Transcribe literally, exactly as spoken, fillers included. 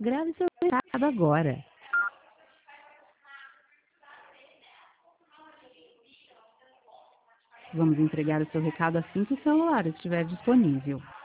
Grave seu recado agora. Vamos entregar o seu recado assim que o celular estiver disponível.